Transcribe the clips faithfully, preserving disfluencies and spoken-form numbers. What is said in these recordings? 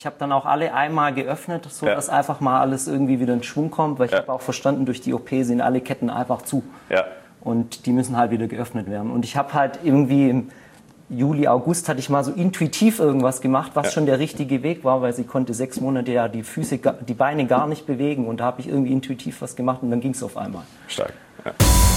Ich habe dann auch alle einmal geöffnet, so ja. dass einfach mal alles irgendwie wieder in Schwung kommt, weil ich ja. habe auch verstanden, durch die O P sind alle Ketten einfach zu. Ja. Und die müssen halt wieder geöffnet werden. Und ich habe halt irgendwie im Juli, August hatte ich mal so intuitiv irgendwas gemacht, was ja. schon der richtige Weg war, weil sie konnte sechs Monate ja die Füße, die Beine gar nicht bewegen. Und da habe ich irgendwie intuitiv was gemacht und dann ging es auf einmal. Stark. Ja.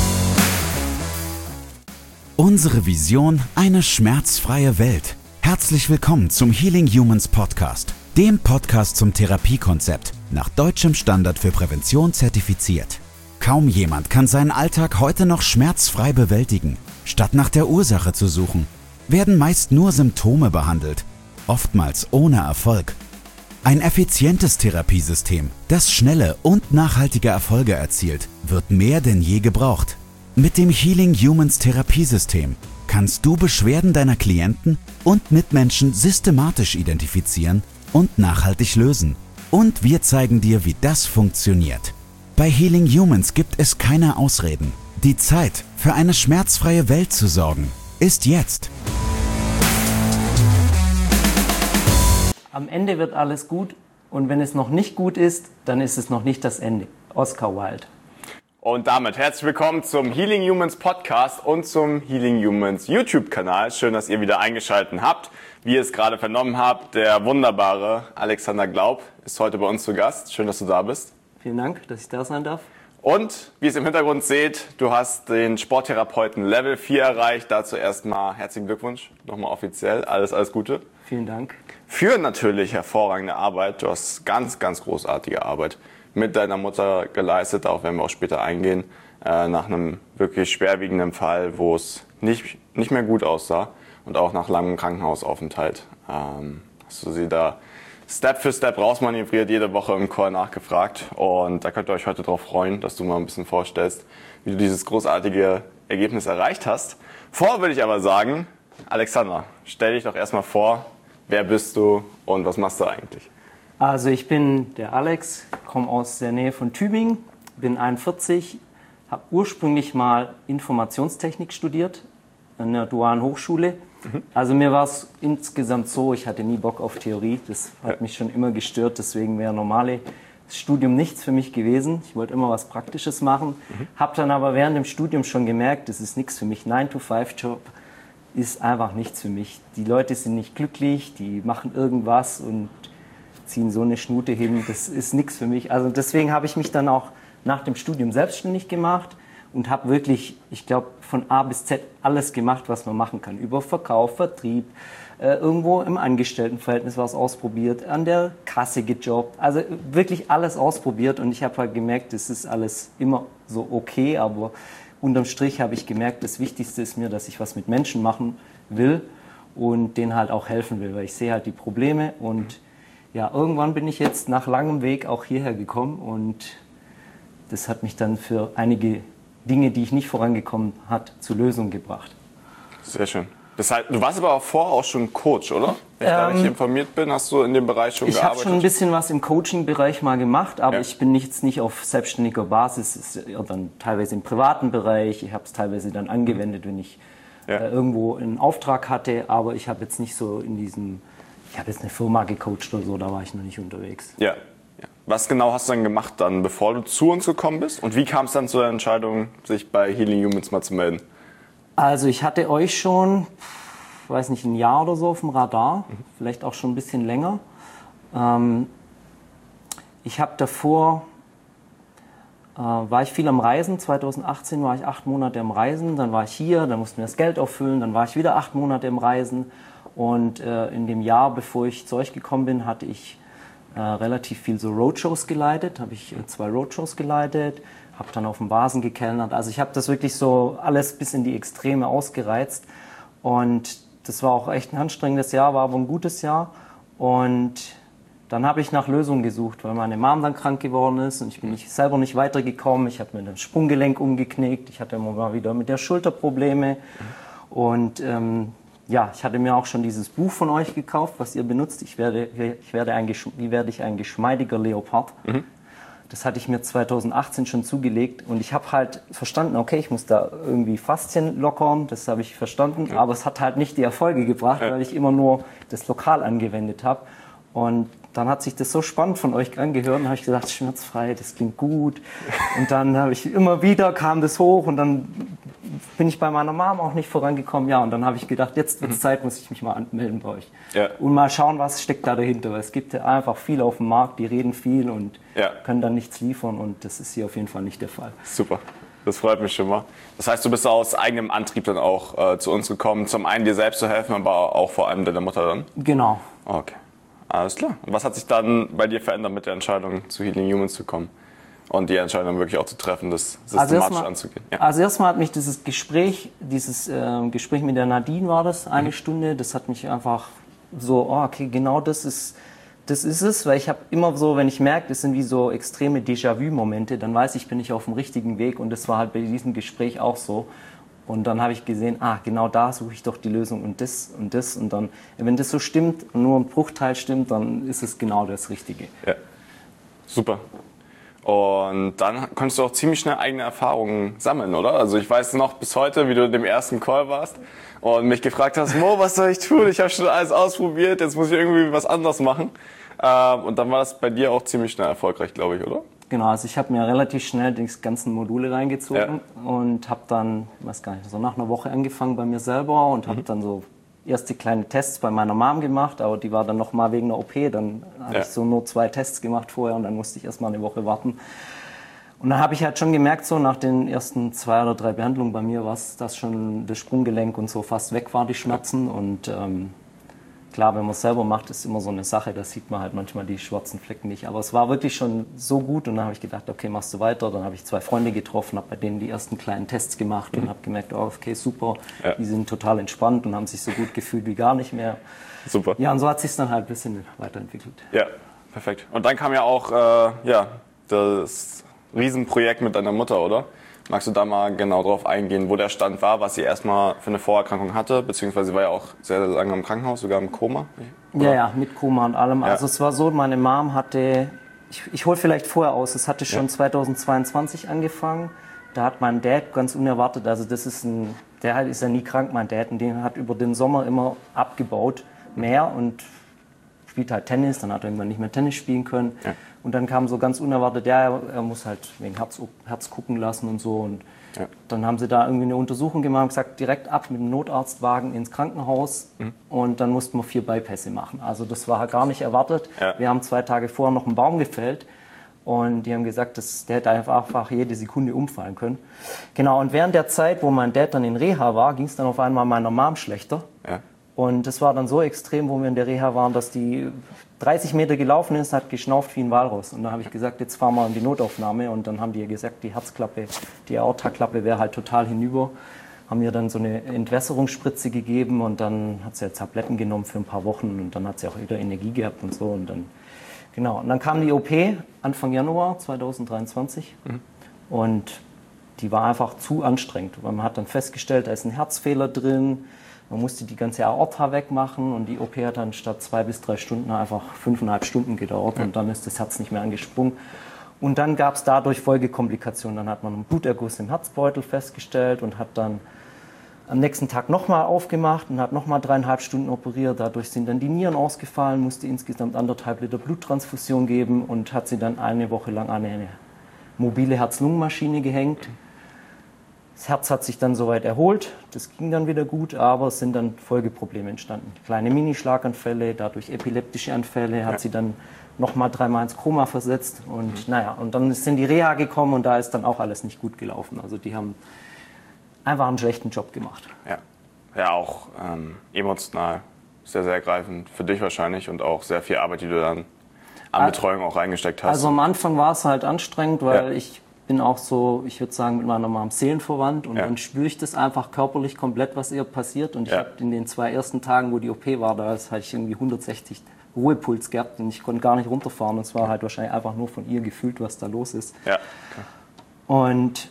Unsere Vision, eine schmerzfreie Welt. Herzlich willkommen zum Healing Humans Podcast, dem Podcast zum Therapiekonzept, nach deutschem Standard für Prävention zertifiziert. Kaum jemand kann seinen Alltag heute noch schmerzfrei bewältigen. Statt nach der Ursache zu suchen, werden meist nur Symptome behandelt, oftmals ohne Erfolg. Ein effizientes Therapiesystem, das schnelle und nachhaltige Erfolge erzielt, wird mehr denn je gebraucht. Mit dem Healing Humans Therapiesystem kannst du Beschwerden deiner Klienten und Mitmenschen systematisch identifizieren und nachhaltig lösen. Und wir zeigen dir, wie das funktioniert. Bei Healing Humans gibt es keine Ausreden. Die Zeit, für eine schmerzfreie Welt zu sorgen, ist jetzt. Am Ende wird alles gut und wenn es noch nicht gut ist, dann ist es noch nicht das Ende. Oscar Wilde. Und damit herzlich willkommen zum Healing Humans Podcast und zum Healing Humans YouTube-Kanal. Schön, dass ihr wieder eingeschaltet habt. Wie ihr es gerade vernommen habt, der wunderbare Alexander Glaub ist heute bei uns zu Gast. Schön, dass du da bist. Vielen Dank, dass ich da sein darf. Und wie ihr es im Hintergrund seht, du hast den Sporttherapeuten Level vier erreicht. Dazu erstmal herzlichen Glückwunsch, nochmal offiziell. Alles, alles Gute. Vielen Dank. Für natürlich hervorragende Arbeit. Du hast ganz, ganz großartige Arbeit mit deiner Mutter geleistet, auch wenn wir auch später eingehen, äh, nach einem wirklich schwerwiegenden Fall, wo es nicht, nicht mehr gut aussah und auch nach langem Krankenhausaufenthalt. Ähm, hast du sie da Step für Step rausmanövriert, jede Woche im Call nachgefragt und da könnt ihr euch heute darauf freuen, dass du mal ein bisschen vorstellst, wie du dieses großartige Ergebnis erreicht hast. Vorher würde ich aber sagen, Alexander, stell dich doch erstmal vor, wer bist du und was machst du eigentlich? Also ich bin der Alex, komme aus der Nähe von Tübingen, bin einundvierzig, habe ursprünglich mal Informationstechnik studiert an der Dualen Hochschule. Mhm. Also mir war es insgesamt so, ich hatte nie Bock auf Theorie, das hat ja. mich schon immer gestört, deswegen wäre normales Studium nichts für mich gewesen. Ich wollte immer was Praktisches machen, mhm. habe dann aber während dem Studium schon gemerkt, das ist nichts für mich, nine to five Job ist einfach nichts für mich. Die Leute sind nicht glücklich, die machen irgendwas und ziehen so eine Schnute hin, das ist nichts für mich. Also deswegen habe ich mich dann auch nach dem Studium selbstständig gemacht und habe wirklich, ich glaube, von A bis Z alles gemacht, was man machen kann. Über Verkauf, Vertrieb, äh, irgendwo im Angestelltenverhältnis was ausprobiert, an der Kasse gejobbt, also wirklich alles ausprobiert und ich habe halt gemerkt, das ist alles immer so okay, aber unterm Strich habe ich gemerkt, das Wichtigste ist mir, dass ich was mit Menschen machen will und denen halt auch helfen will, weil ich sehe halt die Probleme und ja, irgendwann bin ich jetzt nach langem Weg auch hierher gekommen und das hat mich dann für einige Dinge, die ich nicht vorangekommen hat, zur Lösung gebracht. Sehr schön. Das heißt, du warst aber auch vorher auch schon Coach, oder? Wenn ich ähm, da richtig informiert bin, hast du in dem Bereich schon ich gearbeitet? Ich habe schon ein bisschen was im Coaching-Bereich mal gemacht, aber ja. ich bin jetzt nicht auf selbstständiger Basis, es ist dann teilweise im privaten Bereich, ich habe es teilweise dann angewendet, wenn ich ja. äh, irgendwo einen Auftrag hatte, aber ich habe jetzt nicht so in diesem... Ich habe jetzt eine Firma gecoacht oder so, da war ich noch nicht unterwegs. Ja. ja. Was genau hast du dann gemacht dann, bevor du zu uns gekommen bist? Und wie kam es dann zu der Entscheidung, sich bei Healing Humans mal zu melden? Also ich hatte euch schon, weiß nicht, ein Jahr oder so auf dem Radar, mhm. vielleicht auch schon ein bisschen länger. Ähm, ich habe davor, äh, war ich viel am Reisen. zweitausendachtzehn war ich acht Monate am Reisen, dann war ich hier, dann mussten wir das Geld auffüllen, dann war ich wieder acht Monate im Reisen. Und äh, in dem Jahr, bevor ich zu euch gekommen bin, hatte ich äh, relativ viel so Roadshows geleitet, habe ich äh, zwei Roadshows geleitet, habe dann auf dem Vasen gekellnert. Also ich habe das wirklich so alles bis in die Extreme ausgereizt und das war auch echt ein anstrengendes Jahr, war aber ein gutes Jahr. Und dann habe ich nach Lösungen gesucht, weil meine Mom dann krank geworden ist und ich bin nicht, selber nicht weitergekommen. Ich habe mir das Sprunggelenk umgeknickt, ich hatte immer mal wieder mit der Schulter Probleme und ähm, ja, ich hatte mir auch schon dieses Buch von euch gekauft, was ihr benutzt. Ich werde, ich werde ein, wie werde ich ein geschmeidiger Leopard? Mhm. Das hatte ich mir zweitausendachtzehn schon zugelegt und ich habe halt verstanden, okay, ich muss da irgendwie Faszien lockern, das habe ich verstanden, ja. aber es hat halt nicht die Erfolge gebracht, ja. weil ich immer nur das lokal angewendet habe. Und dann hat sich das so spannend von euch angehört und habe ich gedacht, schmerzfrei, das klingt gut. Und dann habe ich immer wieder, kam das hoch und dann bin ich bei meiner Mom auch nicht vorangekommen. Ja, und dann habe ich gedacht, jetzt wird es Zeit, muss ich mich mal anmelden bei euch. Ja. Und mal schauen, was steckt da dahinter. Weil es gibt ja einfach viele auf dem Markt, die reden viel und ja. können dann nichts liefern. Und das ist hier auf jeden Fall nicht der Fall. Super, das freut mich schon mal. Das heißt, du bist aus eigenem Antrieb dann auch äh, zu uns gekommen, zum einen dir selbst zu helfen, aber auch vor allem deiner Mutter dann? Genau. Okay. Alles klar. Und was hat sich dann bei dir verändert mit der Entscheidung, zu Healing Humans zu kommen? Und die Entscheidung wirklich auch zu treffen, das systematisch also mal, anzugehen? Ja. Also erstmal hat mich dieses Gespräch, dieses äh, Gespräch mit der Nadine war das, eine mhm. Stunde, das hat mich einfach so, oh, okay, genau das ist, das ist es, weil ich habe immer so, wenn ich merke, das sind wie so extreme Déjà-vu-Momente, dann weiß ich, bin ich auf dem richtigen Weg und das war halt bei diesem Gespräch auch so. Und dann habe ich gesehen, ah, genau da suche ich doch die Lösung und das und das. Und dann, wenn das so stimmt und nur ein Bruchteil stimmt, dann ist es genau das Richtige. Ja, super. Und dann konntest du auch ziemlich schnell eigene Erfahrungen sammeln, oder? Also ich weiß noch bis heute, wie du in dem ersten Call warst und mich gefragt hast, Mo, was soll ich tun? Ich habe schon alles ausprobiert, jetzt muss ich irgendwie was anderes machen. Und dann war das bei dir auch ziemlich schnell erfolgreich, glaube ich, oder? Genau, also ich habe mir relativ schnell die ganzen Module reingezogen ja. und habe dann, ich weiß gar nicht, so nach einer Woche angefangen bei mir selber und habe mhm. dann so erste kleine Tests bei meiner Mom gemacht, aber die war dann nochmal wegen der O P, dann habe ja. ich so nur zwei Tests gemacht vorher und dann musste ich erstmal eine Woche warten. Und dann habe ich halt schon gemerkt, so nach den ersten zwei oder drei Behandlungen bei mir war es, dass schon das Sprunggelenk und so fast weg war, die Schmerzen und ähm, klar, wenn man es selber macht, ist immer so eine Sache, da sieht man halt manchmal die schwarzen Flecken nicht. Aber es war wirklich schon so gut und dann habe ich gedacht, okay, machst du weiter. Dann habe ich zwei Freunde getroffen, habe bei denen die ersten kleinen Tests gemacht mhm. und habe gemerkt, oh, okay, super, ja. die sind total entspannt und haben sich so gut gefühlt wie gar nicht mehr. Super. Ja, und so hat sich dann halt ein bisschen weiterentwickelt. Ja, perfekt. Und dann kam ja auch äh, ja, das Riesenprojekt mit deiner Mutter, oder? Magst du da mal genau drauf eingehen, wo der Stand war, was sie erstmal für eine Vorerkrankung hatte, beziehungsweise sie war ja auch sehr, sehr lange im Krankenhaus, sogar im Koma? Oder? Ja, ja, mit Koma und allem. Ja. Also es war so, meine Mom hatte, ich, ich hole vielleicht vorher aus, es hatte schon ja. zweitausendzweiundzwanzig angefangen. Da hat mein Dad ganz unerwartet, also das ist ein, der ist ja nie krank, mein Dad, und den hat über den Sommer immer abgebaut, mehr und spielt halt Tennis, dann hat er irgendwann nicht mehr Tennis spielen können. Ja. Und dann kam so ganz unerwartet, ja, er muss halt wegen Herz, Herz gucken lassen und so. Und ja. dann haben sie da irgendwie eine Untersuchung gemacht und gesagt, direkt ab mit dem Notarztwagen ins Krankenhaus. Mhm. Und dann mussten wir vier Bypässe machen. Also das war halt gar nicht erwartet. Ja. Wir haben zwei Tage vorher noch einen Baum gefällt. Und die haben gesagt, dass der hätte einfach jede Sekunde umfallen können. Genau, und während der Zeit, wo mein Dad dann in Reha war, ging es dann auf einmal meiner Mom schlechter. Ja. Und das war dann so extrem, wo wir in der Reha waren, dass die dreißig Meter gelaufen ist, hat geschnauft wie ein Walross. Und dann habe ich gesagt, jetzt fahren wir in die Notaufnahme. Und dann haben die gesagt, die Herzklappe, die Aortaklappe wäre halt total hinüber. Haben mir dann so eine Entwässerungsspritze gegeben und dann hat sie ja Tabletten genommen für ein paar Wochen und dann hat sie auch wieder Energie gehabt und so. Und dann, genau. Und dann kam die O P Anfang Januar zweitausenddreiundzwanzig mhm. und die war einfach zu anstrengend. Man hat dann festgestellt, da ist ein Herzfehler drin. Man musste die ganze Aorta wegmachen und die O P hat dann statt zwei bis drei Stunden einfach fünfeinhalb Stunden gedauert und dann ist das Herz nicht mehr angesprungen. Und dann gab es dadurch Folgekomplikationen. Dann hat man einen Bluterguss im Herzbeutel festgestellt und hat dann am nächsten Tag nochmal aufgemacht und hat nochmal dreieinhalb Stunden operiert. Dadurch sind dann die Nieren ausgefallen, musste insgesamt anderthalb Liter Bluttransfusion geben und hat sie dann eine Woche lang an eine mobile Herz-Lungen-Maschine gehängt. Das Herz hat sich dann soweit erholt, das ging dann wieder gut, aber es sind dann Folgeprobleme entstanden. Kleine Minischlaganfälle, dadurch epileptische Anfälle, hat ja. sie dann nochmal dreimal ins Koma versetzt und mhm. naja, und dann ist in die Reha gekommen und da ist dann auch alles nicht gut gelaufen. Also die haben einfach einen schlechten Job gemacht. Ja, ja auch ähm, emotional sehr, sehr ergreifend für dich wahrscheinlich und auch sehr viel Arbeit, die du dann an Betreuung auch reingesteckt hast. Also am Anfang war es halt anstrengend, weil ja. ich bin auch so, ich würde sagen, mit meiner Mom seelenverwandt und ja. dann spüre ich das einfach körperlich komplett, was ihr passiert. Und ich ja. habe in den zwei ersten Tagen, wo die O P war, da hatte ich irgendwie hundertsechzig Ruhepuls gehabt und ich konnte gar nicht runterfahren. Und es war halt wahrscheinlich einfach nur von ihr gefühlt, was da los ist. Ja. Okay. Und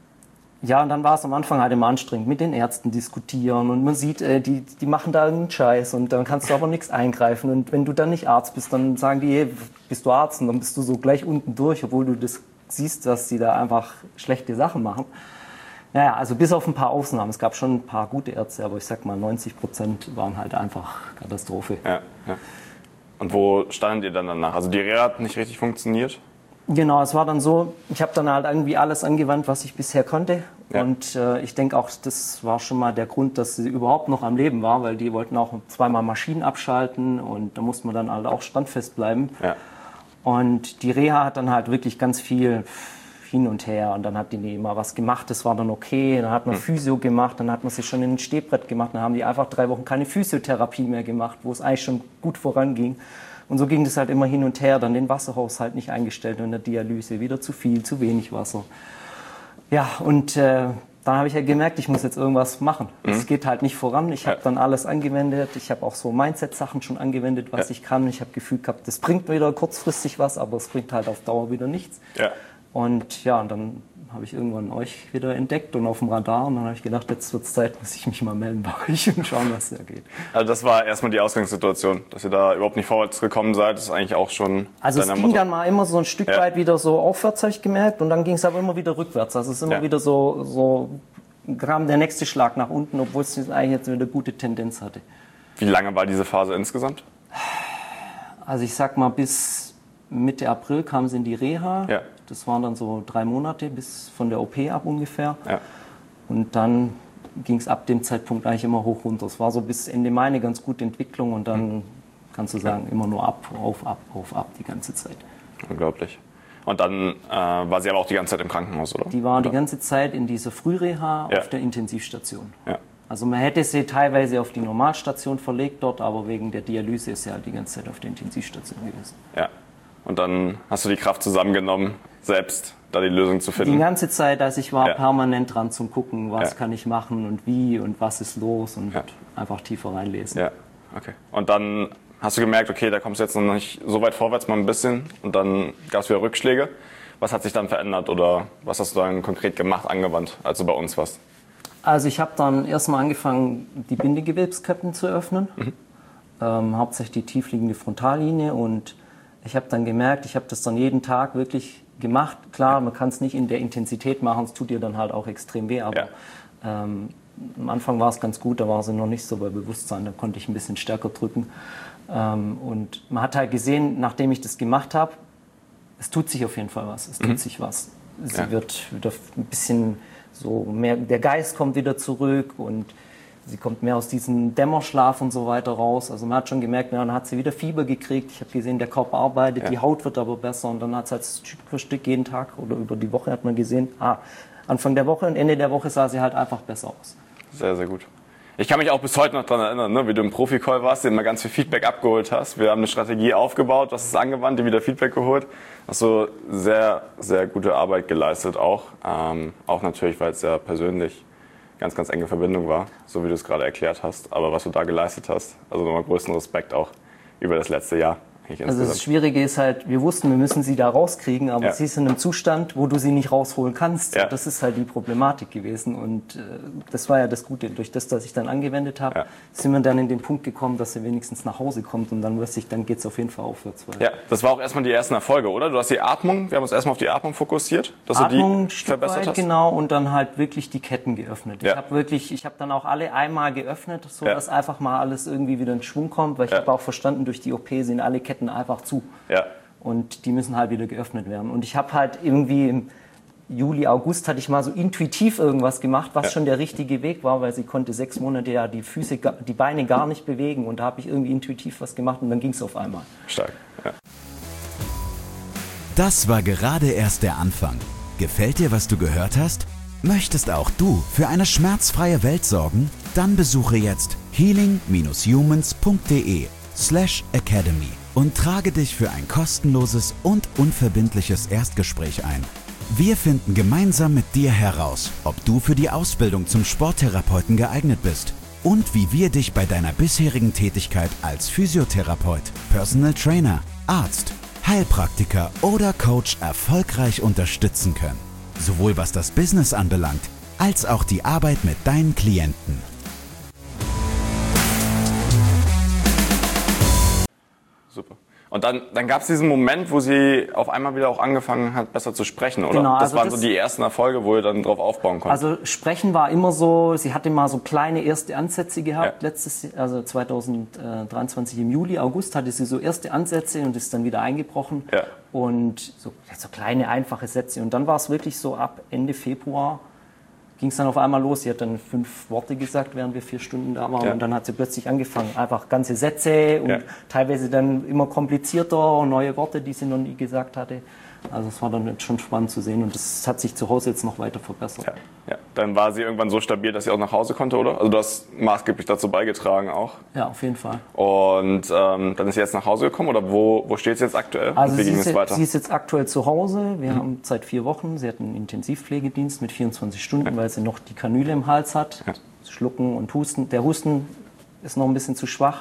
ja, und dann war es am Anfang halt immer anstrengend, mit den Ärzten diskutieren und man sieht, äh, die, die machen da einen Scheiß und dann kannst du aber nichts eingreifen. Und wenn du dann nicht Arzt bist, dann sagen die, hey, bist du Arzt? Und dann bist du so gleich unten durch, obwohl du das siehst, dass sie da einfach schlechte Sachen machen. Naja, also bis auf ein paar Ausnahmen. Es gab schon ein paar gute Ärzte, aber ich sag mal, neunzig Prozent waren halt einfach Katastrophe. Ja, ja. Und wo standet ihr dann danach? Also die Reha hat nicht richtig funktioniert? Genau, es war dann so, ich habe dann halt irgendwie alles angewandt, was ich bisher konnte. Ja. Und äh, ich denke auch, das war schon mal der Grund, dass sie überhaupt noch am Leben war, weil die wollten auch zweimal Maschinen abschalten und da musste man dann halt auch standfest bleiben. Ja. Und die Reha hat dann halt wirklich ganz viel hin und her und dann hat die immer was gemacht, das war dann okay, dann hat man hm. Physio gemacht, dann hat man sich schon in ein Stehbrett gemacht, dann haben die einfach drei Wochen keine Physiotherapie mehr gemacht, wo es eigentlich schon gut voranging. Und so ging das halt immer hin und her, dann den Wasserhaushalt nicht eingestellt und in der Dialyse wieder zu viel, zu wenig Wasser. Ja, und äh, dann habe ich ja gemerkt, ich muss jetzt irgendwas machen. Es mhm. geht halt nicht voran. Ich habe ja. dann alles angewendet. Ich habe auch so Mindset-Sachen schon angewendet, was ja. ich kann. Ich habe Gefühl gehabt, das bringt wieder kurzfristig was, aber es bringt halt auf Dauer wieder nichts. Ja. Und ja, und dann habe ich irgendwann euch wieder entdeckt und auf dem Radar. Und dann habe ich gedacht, jetzt wird es Zeit, muss ich mich mal melden bei euch und schauen, was da geht. Also das war erstmal die Ausgangssituation, dass ihr da überhaupt nicht vorwärts gekommen seid. Das ist eigentlich auch schon Also es ging Mutter. dann mal immer so ein Stück ja. weit wieder so aufwärts, habe ich gemerkt. Und dann ging es aber immer wieder rückwärts. Also es ist immer ja. wieder so, so kam der nächste Schlag nach unten, obwohl es eigentlich jetzt wieder eine gute Tendenz hatte. Wie lange war diese Phase insgesamt? Also ich sag mal, bis Mitte April kam sie in die Reha. Ja. Das waren dann so drei Monate bis von der O P ab ungefähr. Ja. Und dann ging es ab dem Zeitpunkt eigentlich immer hoch runter. Es war so bis Ende Mai eine ganz gute Entwicklung und dann mhm. kannst du sagen, immer nur ab, auf, ab, auf, ab die ganze Zeit. Unglaublich. Und dann äh, war sie aber auch die ganze Zeit im Krankenhaus, oder? Die war oder? die ganze Zeit in dieser Frühreha ja. auf der Intensivstation. Ja. Also man hätte sie teilweise auf die Normalstation verlegt dort, aber wegen der Dialyse ist sie halt die ganze Zeit auf der Intensivstation gewesen. Ja. Und dann hast du die Kraft zusammengenommen, selbst da die Lösung zu finden. Die ganze Zeit, als ich war, ja. permanent dran zum gucken, was ja. kann ich machen und wie und was ist los und ja. einfach tiefer reinlesen. Ja, okay. Und dann hast du gemerkt, okay, da kommst du jetzt noch nicht so weit vorwärts, mal ein bisschen. Und dann gab es wieder Rückschläge. Was hat sich dann verändert oder was hast du dann konkret gemacht, angewandt, als du bei uns warst? Also ich habe dann erstmal angefangen, die Bindegewebsketten zu öffnen. Mhm. Ähm, hauptsächlich die tiefliegende Frontallinie und ich habe dann gemerkt, ich habe das dann jeden Tag wirklich gemacht. Klar, man kann es nicht in der Intensität machen, es tut dir dann halt auch extrem weh, aber ja. ähm, am Anfang war es ganz gut, da war sie noch nicht so bei Bewusstsein, da konnte ich ein bisschen stärker drücken. Ähm, und man hat halt gesehen, nachdem ich das gemacht habe, es tut sich auf jeden Fall was, es tut mhm. sich was. Sie ja. wird wieder ein bisschen so mehr, der Geist kommt wieder zurück und sie kommt mehr aus diesem Dämmerschlaf und so weiter raus. Also man hat schon gemerkt, ja, dann hat sie wieder Fieber gekriegt. Ich habe gesehen, der Körper arbeitet, ja. die Haut wird aber besser. Und dann hat es halt Stück für Stück jeden Tag oder über die Woche hat man gesehen, ah, Anfang der Woche und Ende der Woche sah sie halt einfach besser aus. Sehr, sehr gut. Ich kann mich auch bis heute noch daran erinnern, ne, wie du im Profi-Call warst, dir immer ganz viel Feedback abgeholt hast. Wir haben eine Strategie aufgebaut, du hast es angewandt, dir wieder Feedback geholt. Hast du sehr, sehr gute Arbeit geleistet auch. Ähm, auch natürlich, weil es ja persönlich ganz, ganz enge Verbindung war, so wie du es gerade erklärt hast. Aber was du da geleistet hast, also nochmal größten Respekt auch über das letzte Jahr. Also das Schwierige ist halt, wir wussten, wir müssen sie da rauskriegen, aber ja. sie ist in einem Zustand, wo du sie nicht rausholen kannst. Ja. Das ist halt die Problematik gewesen und äh, das war ja das Gute. Durch das, dass ich dann angewendet habe, ja. sind wir dann in den Punkt gekommen, dass sie wenigstens nach Hause kommt und dann wusste ich, dann geht es auf jeden Fall aufwärts. Ja, das war auch erstmal die ersten Erfolge, oder? Du hast die Atmung, wir haben uns erstmal auf die Atmung fokussiert, dass Atmung, du die verbessert hast. Genau, und dann halt wirklich die Ketten geöffnet. Ja. Ich habe wirklich, ich habe dann auch alle einmal geöffnet, so ja. dass einfach mal alles irgendwie wieder in Schwung kommt, weil ich ja. habe auch verstanden, durch die O P sind alle Ketten einfach zu. Ja. Und die müssen halt wieder geöffnet werden. Und ich habe halt irgendwie im Juli, August hatte ich mal so intuitiv irgendwas gemacht, was ja. schon der richtige Weg war, weil sie konnte sechs Monate ja die Füße, die Beine gar nicht bewegen. Und da habe ich irgendwie intuitiv was gemacht und dann ging es auf einmal. Stark, ja. Das war gerade erst der Anfang. Gefällt dir, was du gehört hast? Möchtest auch du für eine schmerzfreie Welt sorgen? Dann besuche jetzt healing dash humans punkt de slash academy und trage dich für ein kostenloses und unverbindliches Erstgespräch ein. Wir finden gemeinsam mit dir heraus, ob du für die Ausbildung zum Sporttherapeuten geeignet bist und wie wir dich bei deiner bisherigen Tätigkeit als Physiotherapeut, Personal Trainer, Arzt, Heilpraktiker oder Coach erfolgreich unterstützen können. Sowohl was das Business anbelangt, als auch die Arbeit mit deinen Klienten. Super. Und dann, dann gab es diesen Moment, wo sie auf einmal wieder auch angefangen hat, besser zu sprechen, oder? Genau, das also waren das, so die ersten Erfolge, wo ihr dann drauf aufbauen konntet. Also Sprechen war immer so, sie hatte mal so kleine erste Ansätze gehabt, ja. letztes, also zwanzig dreiundzwanzig im Juli, August hatte sie so erste Ansätze und ist dann wieder eingebrochen. Ja. Und so, so kleine, einfache Sätze. Und dann war es wirklich so ab Ende Februar, ging es dann auf einmal los. Sie hat dann fünf Worte gesagt, während wir vier Stunden da waren. Ja. Und dann hat sie plötzlich angefangen, einfach ganze Sätze und ja. teilweise dann immer komplizierter, neue Worte, die sie noch nie gesagt hatte. Also es war dann schon spannend zu sehen und das hat sich zu Hause jetzt noch weiter verbessert. Ja. Ja. Dann war sie irgendwann so stabil, dass sie auch nach Hause konnte, oder? Also du hast maßgeblich dazu beigetragen auch. Ja, auf jeden Fall. Und ähm, dann ist sie jetzt nach Hause gekommen oder wo, wo steht sie jetzt aktuell? Also wie sie, ging ist es weiter? sie ist jetzt aktuell zu Hause. Wir mhm. haben seit vier Wochen, sie hat einen Intensivpflegedienst mit vierundzwanzig Stunden, ja. weil sie noch die Kanüle im Hals hat. Ja. Schlucken und Husten. Der Husten ist noch ein bisschen zu schwach.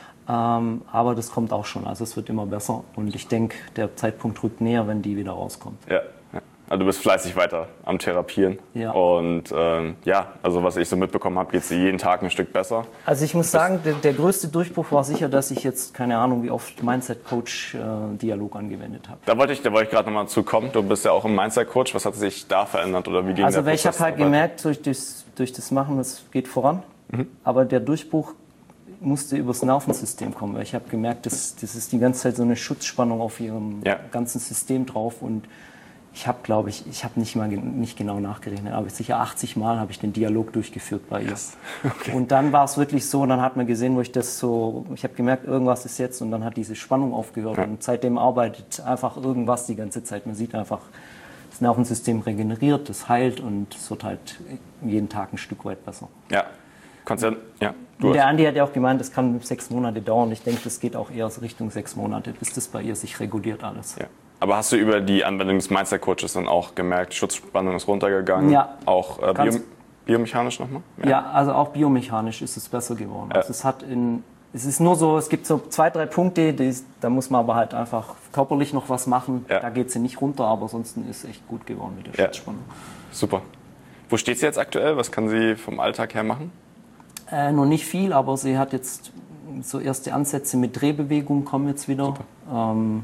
Ähm, aber das kommt auch schon, also es wird immer besser und ich denke, der Zeitpunkt rückt näher, wenn die wieder rauskommt. Ja, ja. Also du bist fleißig weiter am Therapieren ja. und ähm, ja, also was ich so mitbekommen habe, geht es jeden Tag ein Stück besser. Also ich muss sagen, der, der größte Durchbruch war sicher, dass ich jetzt, keine Ahnung, wie oft Mindset-Coach-Dialog äh, angewendet habe. Da wollte ich, da wollte ich gerade nochmal zu kommen, du bist ja auch ein Mindset-Coach, was hat sich da verändert oder wie ging also der Prozess? Also ich habe halt gemerkt, durch das, durch das Machen, das geht voran, mhm. aber der Durchbruch musste übers Nervensystem kommen, weil ich habe gemerkt, das, das ist die ganze Zeit so eine Schutzspannung auf ihrem ja. ganzen System drauf und ich habe, glaube ich, ich habe nicht mal nicht genau nachgerechnet, aber sicher achtzig Mal habe ich den Dialog durchgeführt bei ihr. Yes. Okay. Und dann war es wirklich so, dann hat man gesehen, wo ich das so, ich habe gemerkt, irgendwas ist jetzt und dann hat diese Spannung aufgehört ja. und seitdem arbeitet einfach irgendwas die ganze Zeit. Man sieht einfach, das Nervensystem regeneriert, das heilt und es wird halt jeden Tag ein Stück weit besser. Ja. Ja, und der Andi hat ja auch gemeint, das kann sechs Monate dauern. Ich denke, das geht auch eher so Richtung sechs Monate, bis das bei ihr sich reguliert alles. Ja. Aber hast du über die Anwendung des Mindset-Coaches dann auch gemerkt, Schutzspannung ist runtergegangen? Ja. Auch äh, bio, biomechanisch nochmal? Ja. ja, also auch biomechanisch ist es besser geworden. Ja. Also es hat in, es ist nur so, es gibt so zwei, drei Punkte, die, da muss man aber halt einfach körperlich noch was machen. Ja. Da geht sie nicht runter, aber ansonsten ist es echt gut geworden mit der Schutzspannung. Ja. Super. Wo steht sie jetzt aktuell? Was kann sie vom Alltag her machen? Äh, noch nicht viel, aber sie hat jetzt so erste Ansätze mit Drehbewegungen kommen jetzt wieder. Ähm,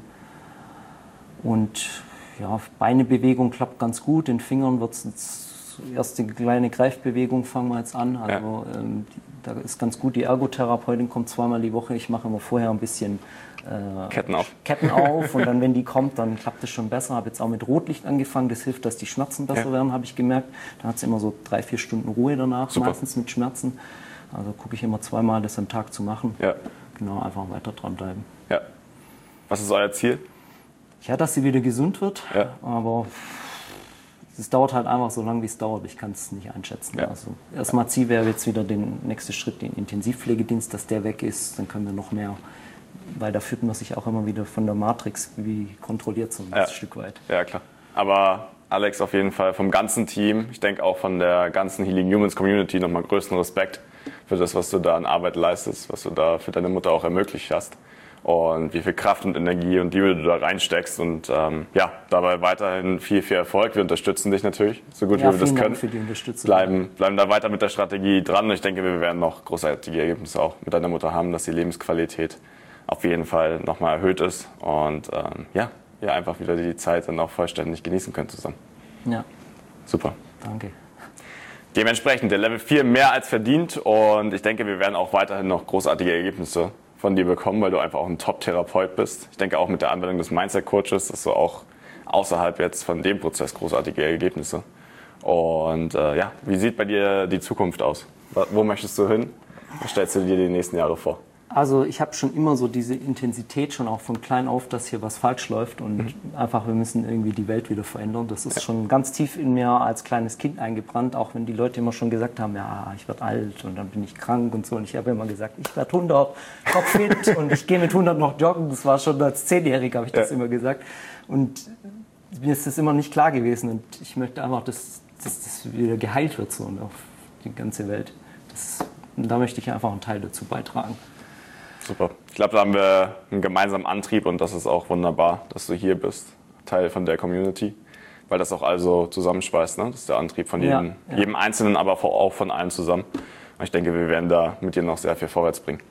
und ja, Beinebewegung klappt ganz gut. Den Fingern wird es jetzt, erste kleine Greifbewegung fangen wir jetzt an. Also ja. ähm, die, da ist ganz gut. Die Ergotherapeutin kommt zweimal die Woche. Ich mache immer vorher ein bisschen äh, Ketten auf. Ketten auf und dann, wenn die kommt, dann klappt es schon besser. Habe jetzt auch mit Rotlicht angefangen. Das hilft, dass die Schmerzen besser ja. werden, habe ich gemerkt. Dann hat sie immer so drei, vier Stunden Ruhe danach, Super. meistens mit Schmerzen. Also gucke ich immer zweimal, das am Tag zu machen. Ja. Genau, einfach weiter dranbleiben. Ja. Was ist euer Ziel? Ja, dass sie wieder gesund wird. Ja. Aber es dauert halt einfach so lange, wie es dauert. Ich kann es nicht einschätzen. Ja. Also erstmal Ziel wäre jetzt wieder der nächste Schritt, den Intensivpflegedienst, dass der weg ist. Dann können wir noch mehr, weil da fühlt man sich auch immer wieder von der Matrix wie kontrolliert so ein ja. Stück weit. Ja, klar. Aber Alex, auf jeden Fall vom ganzen Team, ich denke auch von der ganzen Healing Humans Community nochmal größten Respekt für das, was du da an Arbeit leistest, was du da für deine Mutter auch ermöglicht hast und wie viel Kraft und Energie und Liebe du da reinsteckst und ähm, ja, dabei weiterhin viel, viel Erfolg. Wir unterstützen dich natürlich, so gut ja, wie wir das können. Dank für die Unterstützung. Bleiben, bleiben da weiter mit der Strategie dran und ich denke, wir werden noch großartige Ergebnisse auch mit deiner Mutter haben, dass die Lebensqualität auf jeden Fall nochmal erhöht ist und ähm, ja, ihr einfach wieder die Zeit dann auch vollständig genießen könnt zusammen. Ja. Super. Danke. Dementsprechend der Level vier mehr als verdient und ich denke, wir werden auch weiterhin noch großartige Ergebnisse von dir bekommen, weil du einfach auch ein Top-Therapeut bist. Ich denke auch mit der Anwendung des Mindset-Coaches, dass du auch außerhalb jetzt von dem Prozess großartige Ergebnisse. Und äh, ja, wie sieht bei dir die Zukunft aus? Wo möchtest du hin? Was stellst du dir die nächsten Jahre vor? Also ich habe schon immer so diese Intensität schon auch von klein auf, dass hier was falsch läuft und mhm. einfach, wir müssen irgendwie die Welt wieder verändern. Das ist ja. schon ganz tief in mir als kleines Kind eingebrannt, auch wenn die Leute immer schon gesagt haben, ja, ich werde alt und dann bin ich krank und so. Und ich habe immer gesagt, ich werde hundert, topfit und ich gehe mit hundert noch joggen. Das war schon als Zehnjähriger, habe ich das ja. immer gesagt. Und mir ist das immer nicht klar gewesen und ich möchte einfach, dass, dass das wieder geheilt wird so und auf die ganze Welt. Das, und da möchte ich einfach einen Teil dazu beitragen. Super. Ich glaube, da haben wir einen gemeinsamen Antrieb und das ist auch wunderbar, dass du hier bist, Teil von der Community, weil das auch also zusammenschweißt. Ne? Das ist der Antrieb von jedem, ja, ja. jedem Einzelnen, aber auch von allen zusammen. Und ich denke, wir werden da mit dir noch sehr viel vorwärts bringen.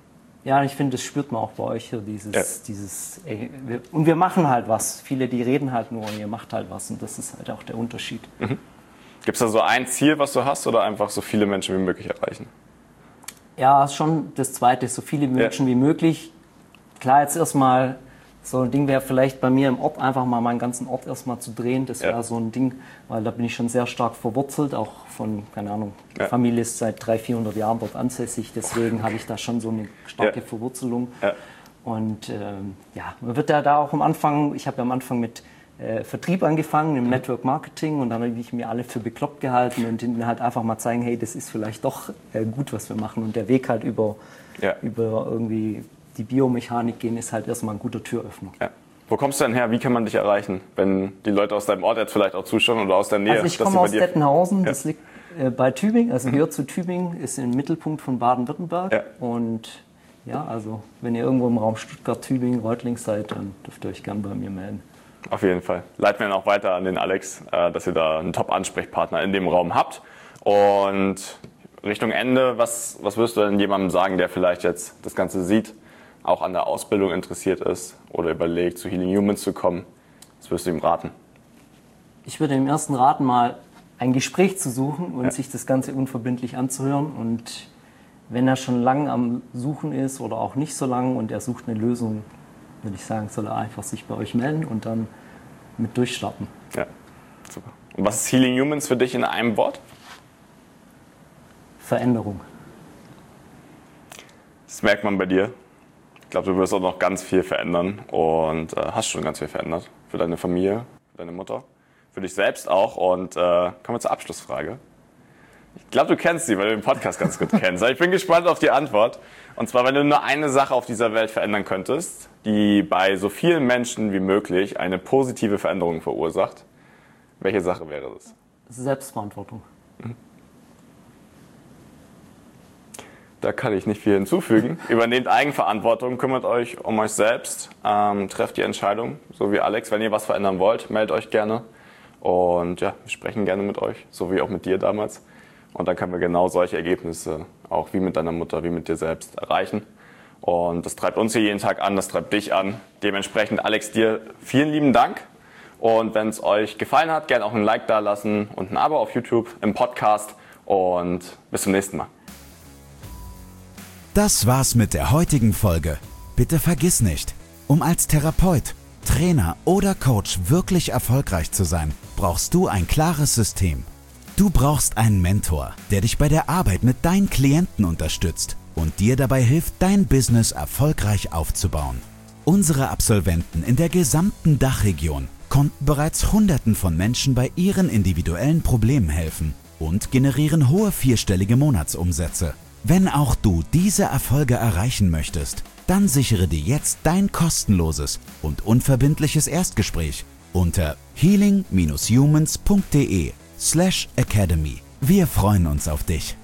Ja, ich finde, das spürt man auch bei euch hier, dieses, ja. dieses, ey, wir, und wir machen halt was. Viele, die reden halt nur und ihr macht halt was und das ist halt auch der Unterschied. Mhm. Gibt es da so ein Ziel, was du hast oder einfach so viele Menschen wie möglich erreichen? Ja, schon das Zweite, so viele Menschen ja. wie möglich. Klar, jetzt erstmal, so ein Ding wäre vielleicht bei mir im Ort einfach mal meinen ganzen Ort erstmal zu drehen. Das wäre ja. so ein Ding, weil da bin ich schon sehr stark verwurzelt, auch von, keine Ahnung, die ja. Familie ist seit dreihundert, vierhundert Jahren dort ansässig, deswegen okay. habe ich da schon so eine starke ja. Verwurzelung. Ja. Und ähm, ja, man wird ja da auch am Anfang, ich habe ja am Anfang mit äh, Vertrieb angefangen, im mhm. Network Marketing und dann habe ich mir alle für bekloppt gehalten und ihnen halt einfach mal zeigen, hey, das ist vielleicht doch äh, gut, was wir machen und der Weg halt über, ja. über irgendwie die Biomechanik gehen, ist halt erstmal ein guter Türöffner. Ja. Wo kommst du denn her? Wie kann man dich erreichen, wenn die Leute aus deinem Ort jetzt vielleicht auch zuschauen oder aus der Nähe? Also ich komme aus Dettenhausen, ja. das liegt äh, bei Tübingen, also mhm. gehört zu Tübingen, ist im Mittelpunkt von Baden-Württemberg. Ja. Und ja, also wenn ihr irgendwo im Raum Stuttgart, Tübingen, Reutlingen seid, dann dürft ihr euch gern bei mir melden. Auf jeden Fall. Leiten wir dann auch weiter an den Alex, äh, dass ihr da einen Top-Ansprechpartner in dem Raum habt. Und Richtung Ende, was, was würdest du denn jemandem sagen, der vielleicht jetzt das Ganze sieht, auch an der Ausbildung interessiert ist oder überlegt, zu Healing Humans zu kommen? Was würdest du ihm raten? Ich würde ihm ersten raten, mal ein Gespräch zu suchen und ja. sich das Ganze unverbindlich anzuhören. Und wenn er schon lang am Suchen ist oder auch nicht so lang und er sucht eine Lösung, würde ich sagen, soll er einfach sich bei euch melden und dann mit durchstarten. Ja, super. Und was ist Healing Humans für dich in einem Wort? Veränderung. Das merkt man bei dir. Ich glaube, du wirst auch noch ganz viel verändern und äh, hast schon ganz viel verändert. Für deine Familie, für deine Mutter, für dich selbst auch. Und äh, kommen wir zur Abschlussfrage. Ich glaube, du kennst sie, weil du den Podcast ganz gut kennst. Aber ich bin gespannt auf die Antwort. Und zwar, wenn du nur eine Sache auf dieser Welt verändern könntest, die bei so vielen Menschen wie möglich eine positive Veränderung verursacht, welche Sache wäre das? Selbstverantwortung. Mhm. Da kann ich nicht viel hinzufügen. Übernehmt Eigenverantwortung, kümmert euch um euch selbst, ähm, trefft die Entscheidung, so wie Alex. Wenn ihr was verändern wollt, meldet euch gerne. Und ja, wir sprechen gerne mit euch, so wie auch mit dir damals. Und dann können wir genau solche Ergebnisse, auch wie mit deiner Mutter, wie mit dir selbst, erreichen. Und das treibt uns hier jeden Tag an, das treibt dich an. Dementsprechend, Alex, dir vielen lieben Dank. Und wenn es euch gefallen hat, gerne auch ein Like da lassen und ein Abo auf YouTube, im Podcast. Und bis zum nächsten Mal. Das war's mit der heutigen Folge. Bitte vergiss nicht, um als Therapeut, Trainer oder Coach wirklich erfolgreich zu sein, brauchst du ein klares System. Du brauchst einen Mentor, der dich bei der Arbeit mit deinen Klienten unterstützt und dir dabei hilft, dein Business erfolgreich aufzubauen. Unsere Absolventen in der gesamten Dachregion konnten bereits Hunderten von Menschen bei ihren individuellen Problemen helfen und generieren hohe vierstellige Monatsumsätze. Wenn auch du diese Erfolge erreichen möchtest, dann sichere dir jetzt dein kostenloses und unverbindliches Erstgespräch unter healing humans punkt de slash academy. Wir freuen uns auf dich.